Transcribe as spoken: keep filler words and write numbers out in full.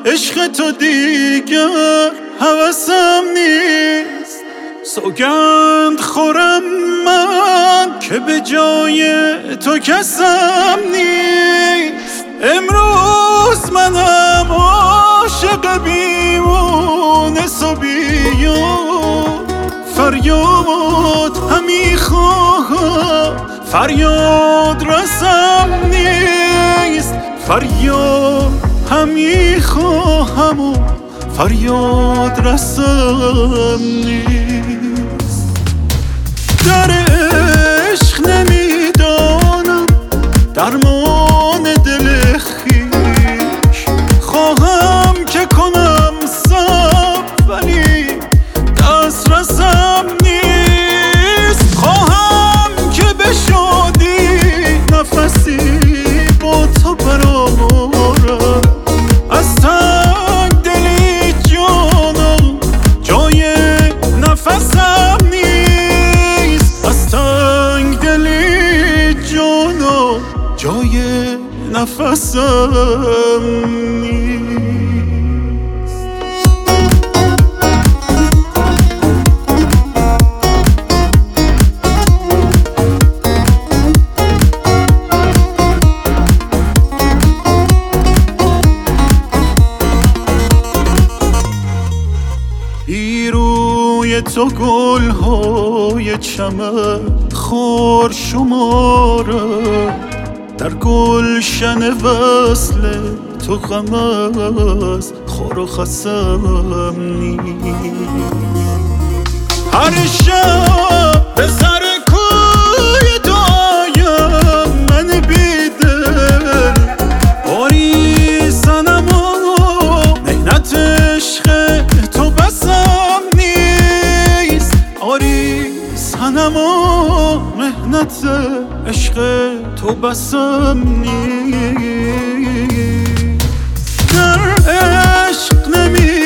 عشق تو دیگر هوسم نیست. سوگند خورم من که به جای تو کسم نیست. امروز منم عاشق بیمونس و بیاد، فریاد همی خواهم فریاد رسم نیست. فریاد همی خواهم و فریاد رسم نیست. در عشق نمیدانم درمان دل خویش، خواهم که کنم صبر ولی دست رسم نیست. خواهم که به شادی نفسی با تو برآورم، از تنگ دلی جانم جای نفسم نیست. از تنگ دلی جانم جای نفسم نیست. روی تو گل‌های چمن خار شماره، در گلشن وصل تو غم از خار و خسم نیست. هر شب به سر کوی تو آیم من بیدل، آری صنم و مهنت عشق تو بسم نیست. آری صنم و مهنت عشق تو بسم نیست. در عشق نمی